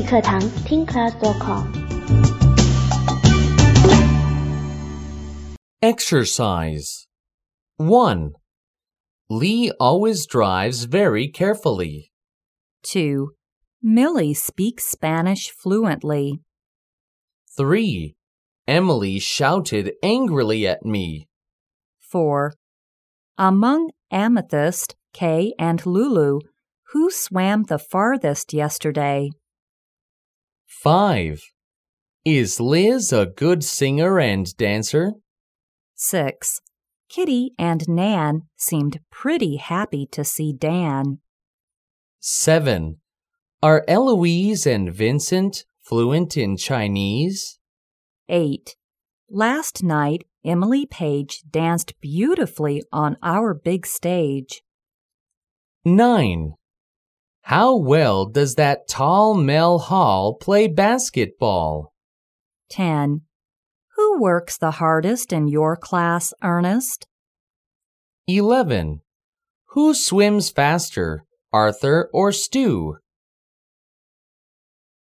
语课堂听 class.com。 Exercise 1. Lee always drives very carefully. 2. Millie speaks Spanish fluently. 3. Emily shouted angrily at me. 4. Among Amethyst, Kay, and Lulu, who swam the farthest yesterday? 5. Is Liz a good singer and dancer? 6. Kitty and Nan seemed pretty happy to see Dan. 7. Are Eloise and Vincent fluent in Chinese? 8. Last night, Emily Page danced beautifully on our big stage. 9. How well does that tall Mel Hall play basketball? 10. Who works the hardest in your class, Ernest? 11. Who swims faster, Arthur or Stu?